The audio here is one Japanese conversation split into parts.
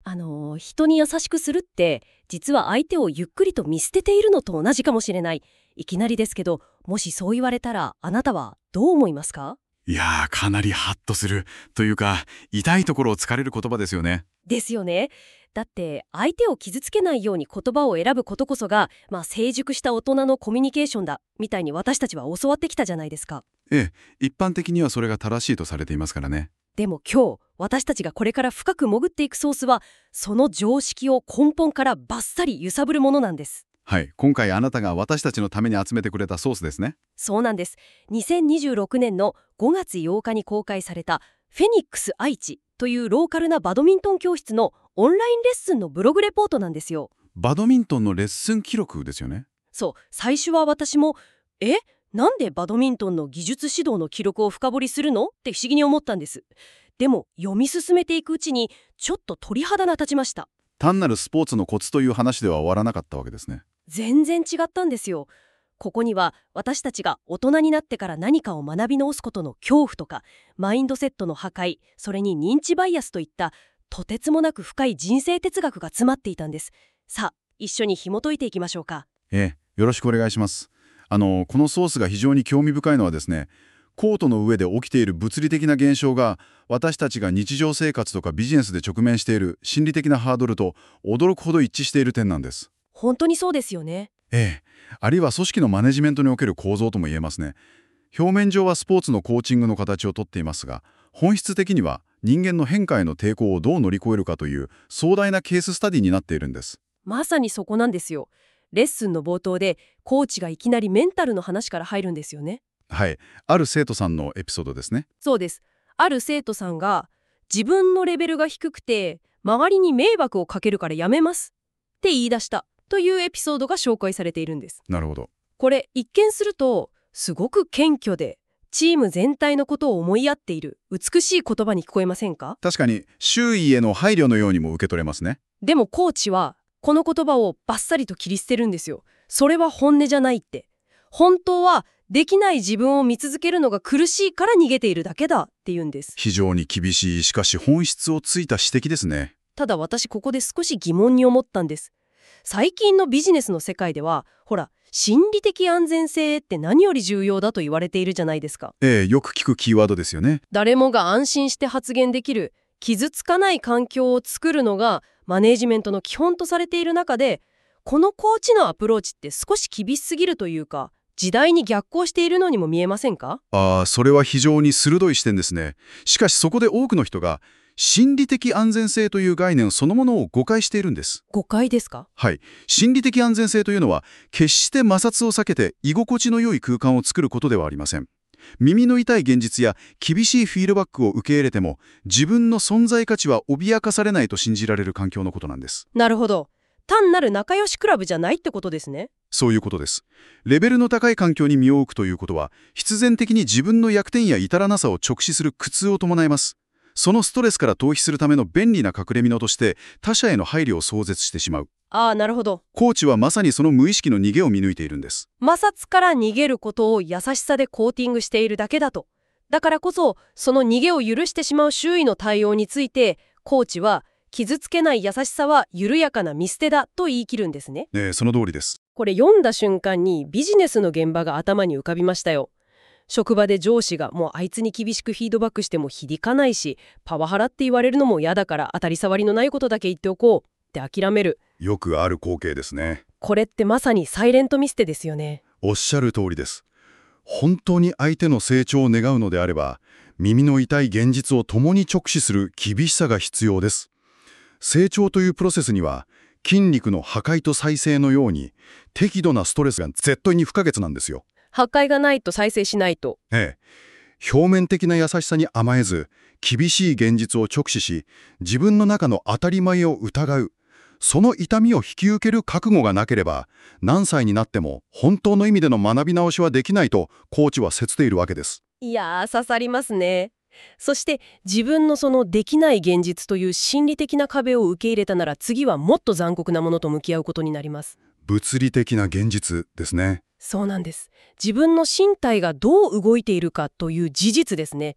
人に優しくするって、実は相手をゆっくりと見捨てているのと同じかもしれない。いきなりですけど、もしそう言われたら、あなたはどう思いますか？ いやー、かなりハッとするというか、痛いところを突かれる言葉ですよね。 ですよね。だって、相手を傷つけないように言葉を選ぶことこそが、成熟した大人のコミュニケーションだ、みたいに私たちは教わってきたじゃないですか。 ええ、一般的にはそれが正しいとされていますからね。 でも今日、私たちがこれから深く潜っていくソースは、その常識を根本からバッサリ揺さぶるものなんです。 はい、今回あなたが私たちのために集めてくれたソースですね。 そうなんです。2026年の5月8日に公開されたフェニックス愛知というローカルなバドミントン教室のオンラインレッスンのブログレポートなんですよ。 バドミントンのレッスン記録ですよね。 そう、最初は私も、なんでバドミントンの技術指導の記録を深掘りするのって不思議に思ったんです。でも読み進めていくうちにちょっと鳥肌が立ちました。 単なるスポーツのコツという話では終わらなかったわけですね。 全然違ったんですよ。ここには私たちが大人になってから何かを学び直すことの恐怖とか、マインドセットの破壊、それに認知バイアスといったとてつもなく深い人生哲学が詰まっていたんです。さあ、一緒に紐解いていきましょうか。 よろしくお願いします。このソースが非常に興味深いのはですね、コートの上で起きている物理的な現象が私たちが日常生活とかビジネスで直面している心理的なハードルと驚くほど一致している点なんです。 本当にそうですよね。 あるいは組織のマネジメントにおける構造とも言えますね。表面上はスポーツのコーチングの形をとっていますが、本質的には人間の変化への抵抗をどう乗り越えるかという壮大なケーススタディになっているんです。 まさにそこなんですよ。レッスンの冒頭でコーチがいきなりメンタルの話から入るんですよね。 はい、ある生徒さんのエピソードですね。 そうです。ある生徒さんが、自分のレベルが低くて周りに迷惑をかけるからやめますって言い出したというエピソードが紹介されているんです。 なるほど。 これ一見するとすごく謙虚でチーム全体のことを思いやっている美しい言葉に聞こえませんか？ 確かに周囲への配慮のようにも受け取れますね。 でもコーチはこの言葉をバッサリと切り捨てるんですよ。それは本音じゃないって。本当はできない自分を見続けるのが苦しいから逃げているだけだって言うんです。 非常に厳しい、しかし本質をついた指摘ですね。 ただ私ここで少し疑問に思ったんです。最近のビジネスの世界では、ほら、心理的安全性って何より重要だと言われているじゃないですか。 よく聞くキーワードですよね。 誰もが安心して発言できる、傷つかない環境を作るのがマネージメントの基本とされている中で、このコーチのアプローチって少し厳しすぎるというか、時代に逆行しているのにも見えませんか？ それは非常に鋭い視点ですね。しかしそこで多くの人が心理的安全性という概念そのものを誤解しているんです。 誤解ですか？ はい。心理的安全性というのは決して摩擦を避けて居心地の良い空間を作ることではありません。耳の痛い現実や厳しいフィードバックを受け入れても自分の存在価値は脅かされないと信じられる環境のことなんです。 なるほど。単なる仲良しクラブじゃないってことですね。 そういうことです。レベルの高い環境に身を置くということは必然的に自分の弱点や至らなさを直視する苦痛を伴います。そのストレスから逃避するための便利な隠れ蓑として他者への配慮を壮絶してしまう。 なるほど。 コーチはまさにその無意識の逃げを見抜いているんです。 摩擦から逃げることを優しさでコーティングしているだけだと。だからこそ、その逃げを許してしまう周囲の対応について、コーチは傷つけない優しさは緩やかな見捨てだと言い切るんですね。 その通りです。 これ読んだ瞬間にビジネスの現場が頭に浮かびましたよ。職場で上司がもうあいつに厳しくフィードバックしても響かないし、パワハラって言われるのも嫌だから当たり障りのないことだけ言っておこうって諦める。 よくある光景ですね。 これってまさにサイレント見捨てですよね。 おっしゃる通りです。本当に相手の成長を願うのであれば、耳の痛い現実を共に直視する厳しさが必要です。成長というプロセスには、筋肉の破壊と再生のように、適度なストレスが絶対に不可欠なんですよ。 破壊がないと再生しないと。 表面的な優しさに甘えず、厳しい現実を直視し、自分の中の当たり前を疑う。その痛みを引き受ける覚悟がなければ、何歳になっても本当の意味での学び直しはできないとコーチは説しているわけです。 いやー、刺さりますね。そして自分のそのできない現実という心理的な壁を受け入れたなら、次はもっと残酷なものと向き合うことになります。 物理的な現実ですね。 そうなんです。自分の身体がどう動いているかという事実ですね。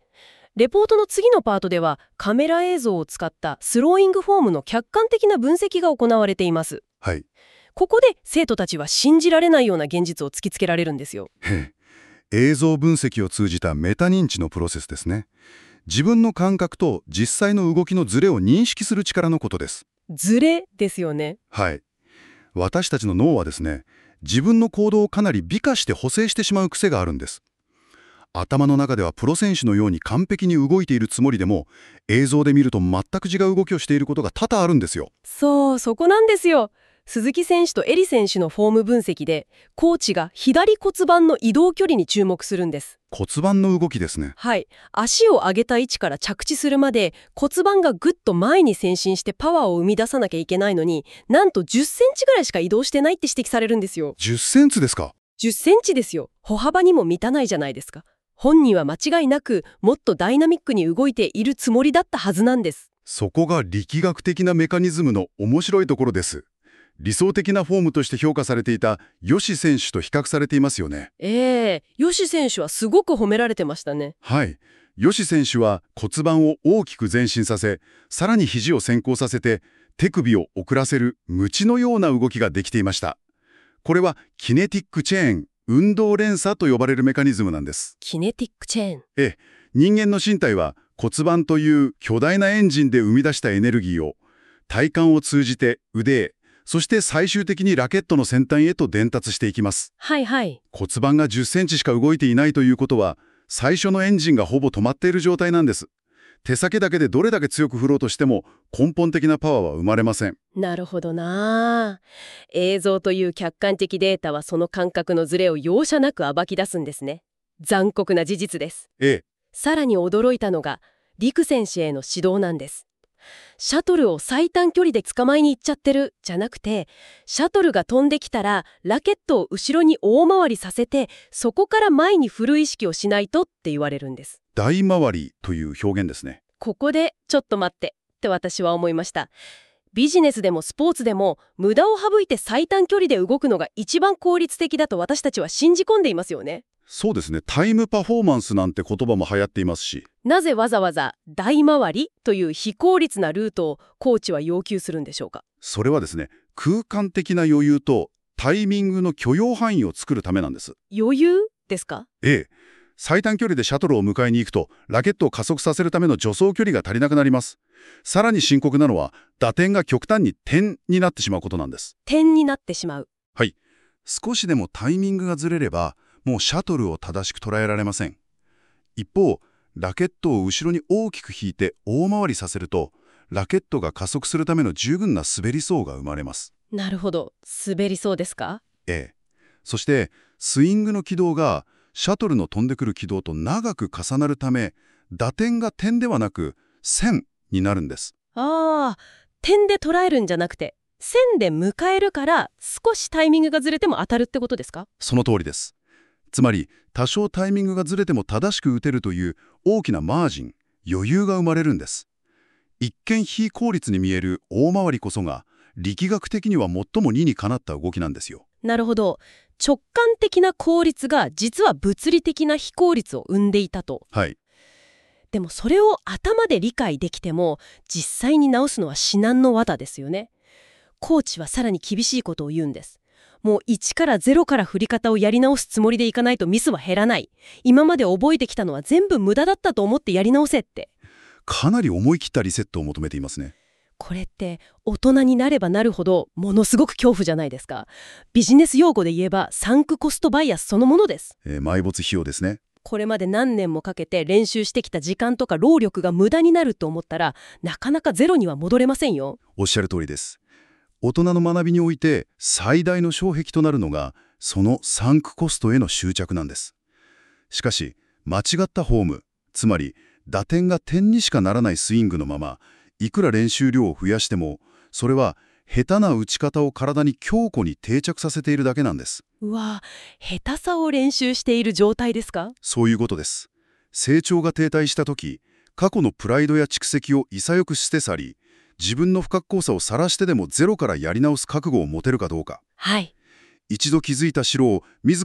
レポートの次のパートではカメラ映像を使ったスローイングフォームの客観的な分析が行われています。 はい。 ここで生徒たちは信じられないような現実を突きつけられるんですよ。 へえ。映像分析を通じたメタ認知のプロセスですね。自分の感覚と実際の動きのズレを認識する力のことです。 ズレですよね。 はい。私たちの脳はですね、自分の行動をかなり美化して補正してしまう癖があるんです。頭の中ではプロ選手のように完璧に動いているつもりでも、映像で見ると全く違う動きをしていることが多々あるんですよ。 そう、そこなんですよ。鈴木選手とエリ選手のフォーム分析で、コーチが左骨盤の移動距離に注目するんです。 骨盤の動きですね。 はい。足を上げた位置から着地するまで骨盤がぐっと前に前進してパワーを生み出さなきゃいけないのに、なんと10センチぐらいしか移動してないって指摘されるんですよ。 10センチですか。 10センチですよ。歩幅にも満たないじゃないですか。本人は間違いなくもっとダイナミックに動いているつもりだったはずなんです。 そこが力学的なメカニズムの面白いところです。理想的なフォームとして評価されていた吉選手と比較されていますよね。 吉選手はすごく褒められてましたね。 はい。吉選手は骨盤を大きく前進させ、さらに肘を先行させて、手首を遅らせる鞭のような動きができていました。これはキネティックチェーン、運動連鎖と呼ばれるメカニズムなんです。 キネティックチェーン。 人間の身体は骨盤という巨大なエンジンで生み出したエネルギーを体幹を通じて腕へ、そして最終的にラケットの先端へと伝達していきます。 はいはい。 骨盤が10センチしか動いていないということは、最初のエンジンがほぼ止まっている状態なんです。手先だけでどれだけ強く振ろうとしても根本的なパワーは生まれません。 なるほどな。映像という客観的データはその感覚のズレを容赦なく暴き出すんですね。残酷な事実です。さらに驚いたのが陸選手への指導なんです。シャトルを最短距離で捕まえに行っちゃってるじゃなくて、シャトルが飛んできたらラケットを後ろに大回りさせて、そこから前に振る意識をしないとって言われるんです。 大回りという表現ですね。 ここでちょっと待ってって私は思いました。ビジネスでもスポーツでも無駄を省いて最短距離で動くのが一番効率的だと私たちは信じ込んでいますよね。 そうですね。タイムパフォーマンスなんて言葉も流行っていますし。 なぜわざわざ大回りという非効率なルートをコーチは要求するんでしょうか。 それはですね、空間的な余裕とタイミングの許容範囲を作るためなんです。 余裕ですか？ 最短距離でシャトルを迎えに行くと、ラケットを加速させるための助走距離が足りなくなります。さらに深刻なのは、打点が極端に点になってしまうことなんです。 点になってしまう。 はい。少しでもタイミングがずれれば、もうシャトルを正しく捉えられません。一方、ラケットを後ろに大きく引いて大回りさせると、ラケットが加速するための十分な滑り走が生まれます。 なるほど。滑りそうですか？ そして、スイングの軌道がシャトルの飛んでくる軌道と長く重なるため、打点が点ではなく線になるんです。 点で捉えるんじゃなくて、線で迎えるから少しタイミングがずれても当たるってことですか？ その通りです。つまり、多少タイミングがずれても正しく打てるという大きなマージン、余裕が生まれるんです。一見非効率に見える大回りこそが、力学的には最も理にかなった動きなんですよ。 なるほど。直感的な効率が実は物理的な非効率を生んでいたと。 はい。 でもそれを頭で理解できても、実際に直すのは至難の業ですよね。コーチはさらに厳しいことを言うんです。もう1から0から振り方をやり直すつもりでいかないとミスは減らない。今まで覚えてきたのは全部無駄だったと思ってやり直せって。 かなり思い切ったリセットを求めていますね。 これって大人になればなるほどものすごく恐怖じゃないですか。ビジネス用語で言えばサンクコストバイアスそのものです。 埋没費用ですね。 これまで何年もかけて練習してきた時間とか労力が無駄になると思ったら、なかなかゼロには戻れませんよ。 おっしゃる通りです。大人の学びにおいて最大の障壁となるのが、そのサンクコストへの執着なんです。しかし、間違ったフォーム、つまり打点が点にしかならないスイングのまま、いくら練習量を増やしても、それは下手な打ち方を体に強固に定着させているだけなんです。 下手さを練習している状態ですか？ そういうことです。成長が停滞したとき、過去のプライドや蓄積を潔く捨て去り、自分の不格好さを晒してでもゼロからやり直す覚悟を持てるかどうか。 はい。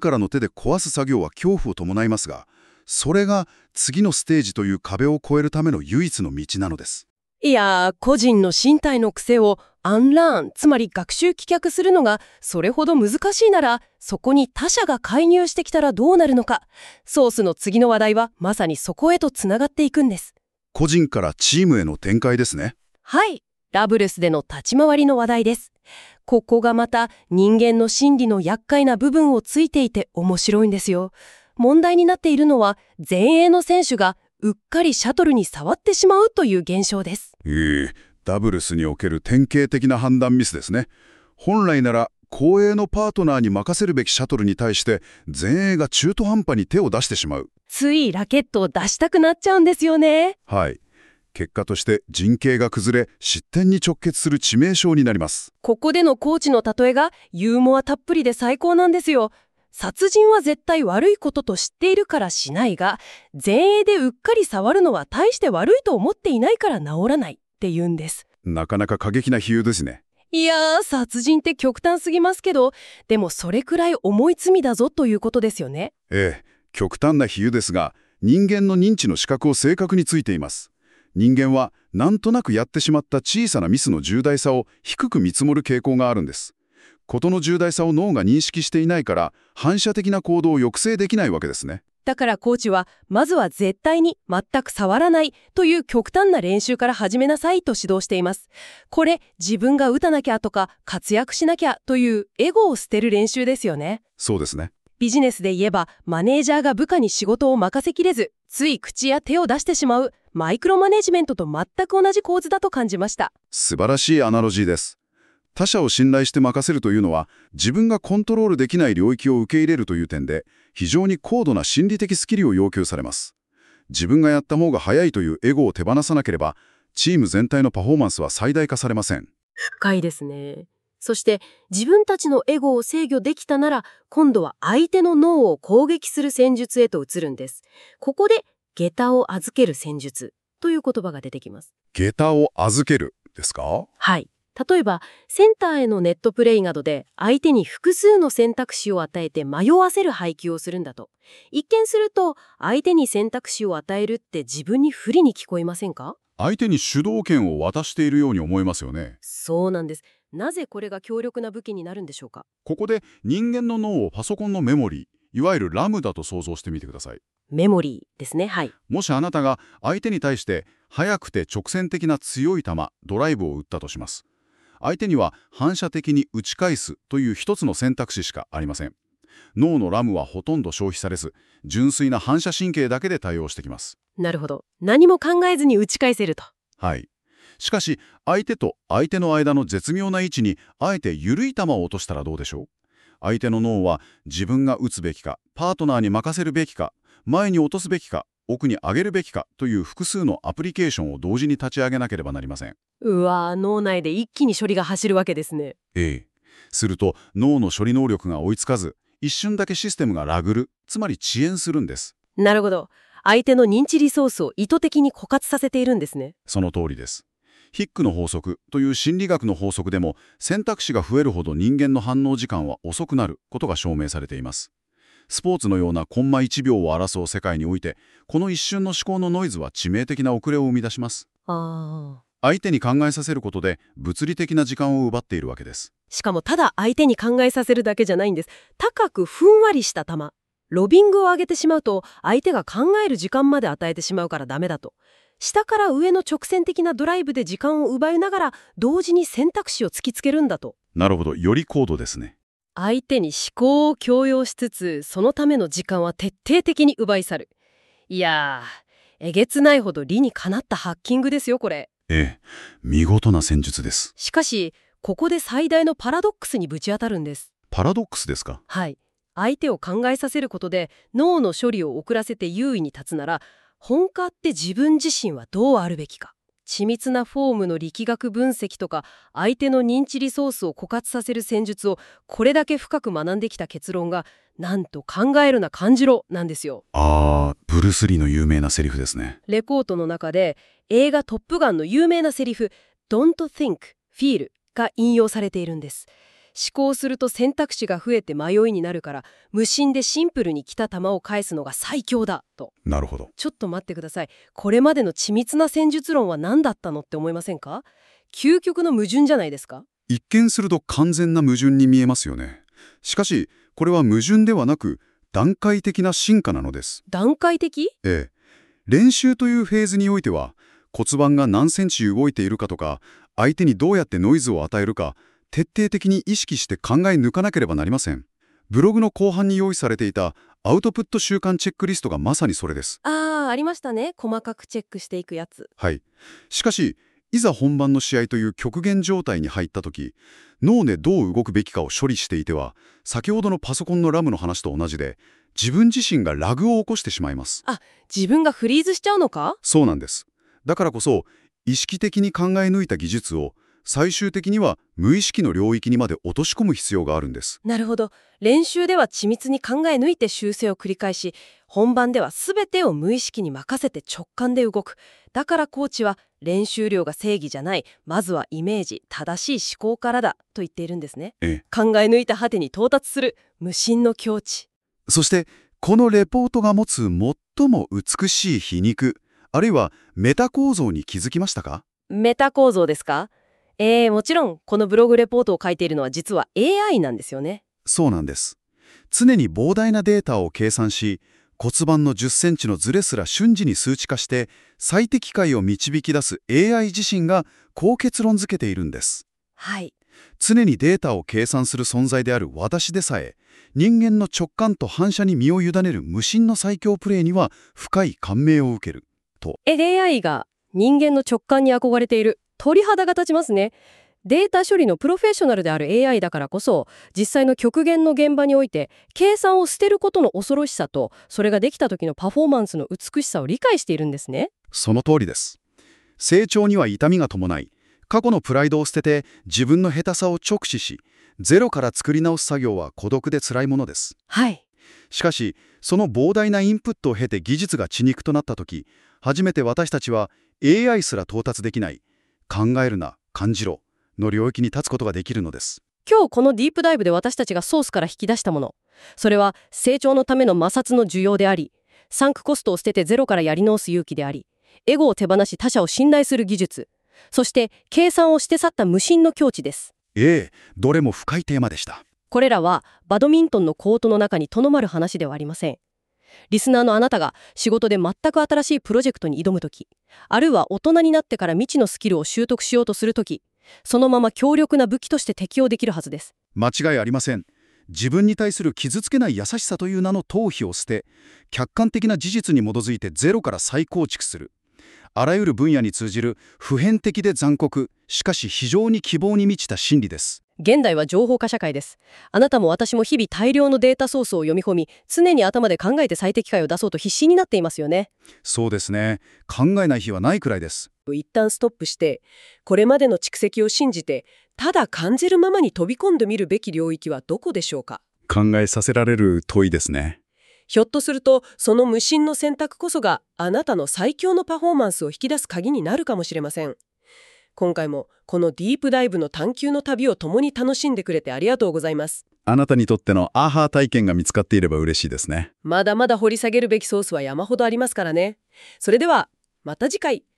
一度築いた城を自らの手で壊す作業は恐怖を伴いますが、 それが次のステージという壁を越えるための唯一の道なのです。 いやー、個人の身体の癖をアンラーン、つまり学習棄却するのがそれほど難しいなら、そこに他者が介入してきたらどうなるのか。ソースの次の話題はまさにそこへとつながっていくんです。 個人からチームへの展開ですね。 はい、ダブルスでの立ち回りの話題です。ここがまた人間の心理の厄介な部分をついていて面白いんですよ。問題になっているのは、前衛の選手がうっかりシャトルに触ってしまうという現象です。 ダブルスにおける典型的な判断ミスですね。本来なら後衛のパートナーに任せるべきシャトルに対して前衛が中途半端に手を出してしまう。 ついラケットを出したくなっちゃうんですよね。 はい。結果として陣形が崩れ失点に直結する致命傷になります。 ここでのコーチの例えがユーモアたっぷりで最高なんですよ。殺人は絶対悪いことと知っているからしないが、前衛でうっかり触るのは大して悪いと思っていないから治らないって言うんです。 なかなか過激な比喩ですね。 いやー、殺人って極端すぎますけど、でもそれくらい重い罪だぞということですよね。 極端な比喩ですが、人間の認知の視覚を正確についています。人間はなんとなくやってしまった小さなミスの重大さを低く見積もる傾向があるんです。事の重大さを脳が認識していないから反射的な行動を抑制できないわけですね。 だからコーチはまずは絶対に全く触らないという極端な練習から始めなさいと指導しています。これ自分が打たなきゃとか活躍しなきゃというエゴを捨てる練習ですよね。 そうですね。 ビジネスで言えばマネージャーが部下に仕事を任せきれずつい口や手を出してしまうマイクロマネジメントと全く同じ構図だと感じました。 素晴らしいアナロジーです。他者を信頼して任せるというのは自分がコントロールできない領域を受け入れるという点で非常に高度な心理的スキルを要求されます。自分がやった方が早いというエゴを手放さなければチーム全体のパフォーマンスは最大化されません。 深いですね。そして自分たちのエゴを制御できたなら今度は相手の脳を攻撃する戦術へと移るんです。ここで下駄を預ける戦術という言葉が出てきます。 下駄を預けるですか？ はい。例えばセンターへのネットプレイなどで相手に複数の選択肢を与えて迷わせる配球をするんだと。一見すると相手に選択肢を与えるって自分に不利に聞こえませんか？ 相手に主導権を渡しているように思えますよね。 そうなんです。なぜこれが強力な武器になるんでしょうか？ ここで人間の脳をパソコンのメモリー、いわゆるラムだと想像してみてください。 メモリーですね。はい。 もしあなたが相手に対して速くて直線的な強い球、ドライブを打ったとします。相手には反射的に打ち返すという一つの選択肢しかありません。脳のラムはほとんど消費されず、純粋な反射神経だけで対応してきます。 なるほど。何も考えずに打ち返せると。 はい。しかし、相手と相手の間の絶妙な位置にあえて緩い球を落としたらどうでしょう？相手の脳は自分が打つべきか、パートナーに任せるべきか、前に落とすべきか、奥に上げるべきかという複数のアプリケーションを同時に立ち上げなければなりません。 うわー、脳内で一気に処理が走るわけですね。 すると脳の処理能力が追いつかず、一瞬だけシステムがラグる、つまり遅延するんです。 なるほど。相手の認知リソースを意図的に枯渇させているんですね。 その通りです。ヒックの法則という心理学の法則でも選択肢が増えるほど人間の反応時間は遅くなることが証明されています。スポーツのようなコンマ1秒を争う世界において、この一瞬の思考のノイズは致命的な遅れを生み出します。相手に考えさせることで物理的な時間を奪っているわけです。 しかもただ相手に考えさせるだけじゃないんです。高くふんわりした球、ロビングを上げてしまうと相手が考える時間まで与えてしまうからダメだと。下から上の直線的なドライブで時間を奪いながら同時に選択肢を突きつけるんだと。 なるほど、より高度ですね。 相手に思考を強要しつつそのための時間は徹底的に奪い去る。いやー、えげつないほど理にかなったハッキングですよこれ。 見事な戦術です。 しかしここで最大のパラドックスにぶち当たるんです。 パラドックスですか？ はい。相手を考えさせることで脳の処理を遅らせて優位に立つなら、本家って自分自身はどうあるべきか。緻密なフォームの力学分析とか相手の認知リソースを枯渇させる戦術をこれだけ深く学んできた結論が、なんと考えるな感じろなんですよ。 ブルース・リーの有名なセリフですね。 レコートの中で映画トップガンの有名なセリフ Don't think, feel が引用されているんです。 考すると選択肢が増えて迷いになるから、無心でシンプルに来た球を返すのが最強だと。 なるほど。 ちょっと待ってください。これまでの緻密な戦術論は何だったのって思いませんか？究極の矛盾じゃないですか？ 一見すると完全な矛盾に見えますよね。しかし、これは矛盾ではなく、段階的な進化なのです。 段階的？ ええ。練習というフェーズにおいては、骨盤が何センチ動いているかとか、相手にどうやってノイズを与えるか、徹底的に意識して考え抜かなければなりません。ブログの後半に用意されていたアウトプット習慣チェックリストがまさにそれです。 ありましたね。細かくチェックしていくやつ。 はい。しかし、いざ本番の試合という極限状態に入った時、脳でどう動くべきかを処理していては、先ほどのパソコンのラムの話と同じで、自分自身がラグを起こしてしまいます。 自分がフリーズしちゃうのか？ そうなんです。だからこそ、意識的に考え抜いた技術を、最終的には無意識の領域にまで落とし込む必要があるんです。 なるほど。練習では緻密に考え抜いて修正を繰り返し、本番では全てを無意識に任せて直感で動く。だからコーチは、練習量が正義じゃない、まずはイメージ、正しい思考からだと言っているんですね。 ええ。 考え抜いた果てに到達する無心の境地。 そして、このレポートが持つ最も美しい皮肉、あるいはメタ構造に気づきましたか？ メタ構造ですか？もちろんこのブログレポートを書いているのは実は AI なんですよね。 そうなんです。常に膨大なデータを計算し、骨盤の10センチのズレすら瞬時に数値化して最適解を導き出す AI 自身がこう結論付けているんです。 はい。 常にデータを計算する存在である私でさえ、人間の直感と反射に身を委ねる無心の最強プレイには深い感銘を受けると。 AI が人間の直感に憧れている。鳥肌が立ちますね。データ処理のプロフェッショナルである AI だからこそ、実際の極限の現場において計算を捨てることの恐ろしさと、それができた時のパフォーマンスの美しさを理解しているんですね。 その通りです。成長には痛みが伴い、過去のプライドを捨てて自分の下手さを直視し、ゼロから作り直す作業は孤独で辛いものです。 はい。 しかし、その膨大なインプットを経て技術が血肉となった時、初めて私たちは AI すら到達できない、考えるな、感じろの領域に立つことができるのです。 今日このディープダイブで私たちがソースから引き出したもの、それは成長のための摩擦の需要であり、サンクコストを捨ててゼロからやり直す勇気であり、エゴを手放し他者を信頼する技術、そして計算をして去った無心の境地です。 どれも深いテーマでした。 これらはバドミントンのコートの中にとどまる話ではありません。リスナーのあなたが仕事で全く新しいプロジェクトに挑むとき、あるいは大人になってから未知のスキルを習得しようとするとき、そのまま強力な武器として適用できるはずです。 間違いありません。自分に対する傷つけない優しさという名の逃避を捨て、客観的な事実に基づいてゼロから再構築する。あらゆる分野に通じる普遍的で残酷、しかし非常に希望に満ちた真理です。 現代は情報化社会です。あなたも私も日々大量のデータソースを読み込み、常に頭で考えて最適解を出そうと必死になっていますよね。 そうですね。考えない日はないくらいです。 一旦ストップして、これまでの蓄積を信じて、ただ感じるままに飛び込んでみるべき領域はどこでしょうか？ 考えさせられる問いですね。 ひょっとすると、その無心の選択こそがあなたの最強のパフォーマンスを引き出す鍵になるかもしれません。今回もこのディープダイブの探求の旅を共に楽しんでくれてありがとうございます。 あなたにとってのアーハー体験が見つかっていれば嬉しいですね。 まだまだ掘り下げるべきソースは山ほどありますからね。それではまた次回。